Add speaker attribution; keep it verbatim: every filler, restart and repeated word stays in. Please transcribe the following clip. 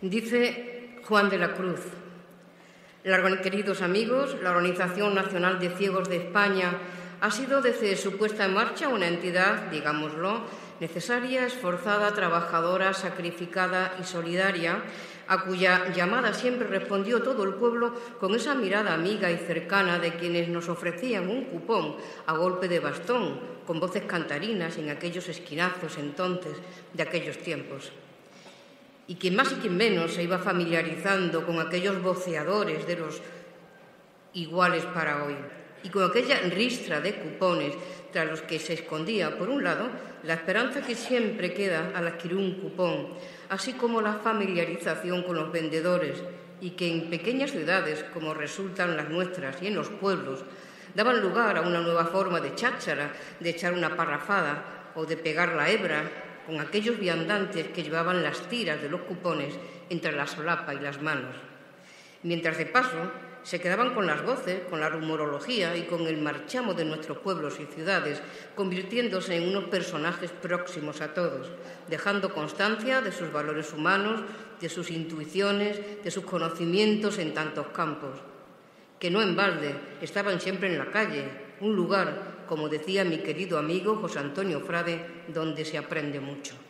Speaker 1: Dice Juan de la Cruz: queridos amigos, la Organización Nacional de Ciegos de España ha sido desde su puesta en marcha una entidad, digámoslo, necesaria, esforzada, trabajadora, sacrificada y solidaria, a cuya llamada siempre respondió todo el pueblo con esa mirada amiga y cercana de quienes nos ofrecían un cupón a golpe de bastón, con voces cantarinas en aquellos esquinazos entonces de aquellos tiempos. Y quien más y quien menos se iba familiarizando con aquellos voceadores de los iguales para hoy, y con aquella ristra de cupones tras los que se escondía, por un lado, la esperanza que siempre queda al adquirir un cupón, así como la familiarización con los vendedores, y que en pequeñas ciudades, como resultan las nuestras, y en los pueblos, daban lugar a una nueva forma de cháchara, de echar una parrafada o de pegar la hebra con aquellos viandantes que llevaban las tiras de los cupones entre la solapa y las manos. Mientras, de paso, se quedaban con las voces, con la rumorología y con el marchamo de nuestros pueblos y ciudades, convirtiéndose en unos personajes próximos a todos, dejando constancia de sus valores humanos, de sus intuiciones, de sus conocimientos en tantos campos, que no en balde estaban siempre en la calle, un lugar, como decía mi querido amigo José Antonio Frade, donde se aprende mucho.